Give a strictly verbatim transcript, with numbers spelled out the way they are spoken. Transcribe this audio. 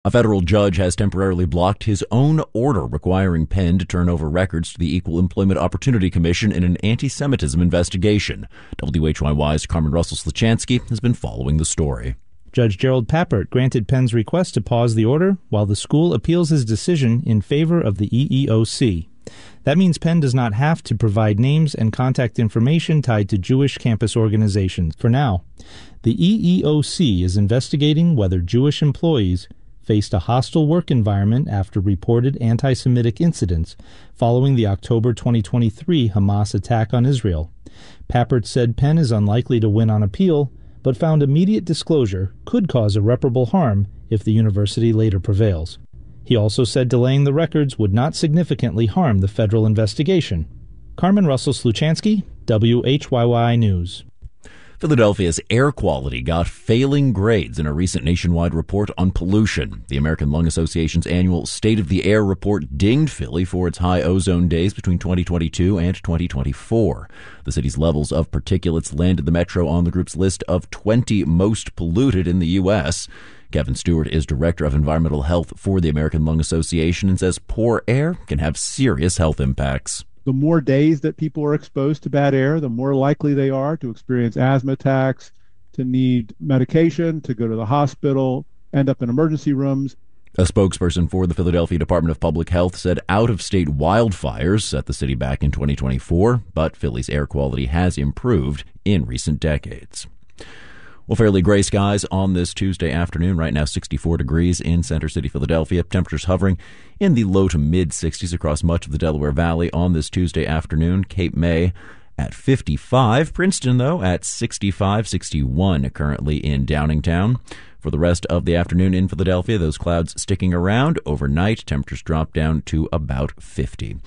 A federal judge has temporarily blocked his own order requiring Penn to turn over records to the Equal Employment Opportunity Commission in an anti-Semitism investigation. W H Y Y's Carmen Russell-Sluchansky has been following the story. Judge Gerald Papert granted Penn's request to pause the order while the school appeals his decision in favor of the E E O C. That means Penn does not have to provide names and contact information tied to Jewish campus organizations for now. The E E O C is investigating whether Jewish employees faced a hostile work environment after reported anti-Semitic incidents following the October twenty twenty-three Hamas attack on Israel. Papert said Penn is unlikely to win on appeal, but found immediate disclosure could cause irreparable harm if the university later prevails. He also said delaying the records would not significantly harm the federal investigation. Carmen Russell-Sluchansky, W H Y Y News. Philadelphia's air quality got failing grades in a recent nationwide report on pollution. The American Lung Association's annual State of the Air report dinged Philly for its high ozone days between twenty twenty-two and twenty twenty-four. The city's levels of particulates landed the metro on the group's list of twenty most polluted in the U S Kevin Stewart is Director of Environmental Health for the American Lung Association and says poor air can have serious health impacts. The more days that people are exposed to bad air, the more likely they are to experience asthma attacks, to need medication, to go to the hospital, end up in emergency rooms. A spokesperson for the Philadelphia Department of Public Health said out-of-state wildfires set the city back in twenty twenty-four, but Philly's air quality has improved in recent decades. Well, fairly gray skies on this Tuesday afternoon. Right now, sixty-four degrees in Center City, Philadelphia. Temperatures hovering in the low to mid-sixties across much of the Delaware Valley on this Tuesday afternoon. Cape May at fifty-five. Princeton, though, at sixty-five, sixty-one currently in Downingtown. For the rest of the afternoon in Philadelphia, those clouds sticking around. Overnight, temperatures drop down to about fifty.